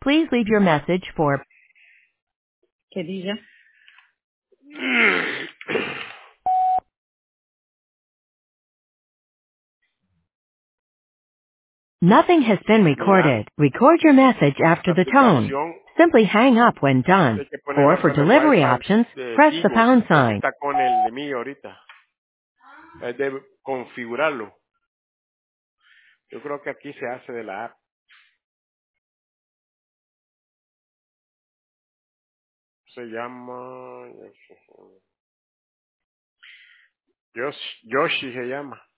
Please leave your message for ¿Qué diga? nothing has been Mira, recorded. Record your message after la the tone. aplicación Simply hang up when done. hay que poner Or for ahorita en el delivery Wi-Fi options, de press the Tigo. pound Ese sign. está con el de mí ahorita. Es de configurarlo. Yo creo que aquí se hace de la app. Se llama... Yoshi se llama.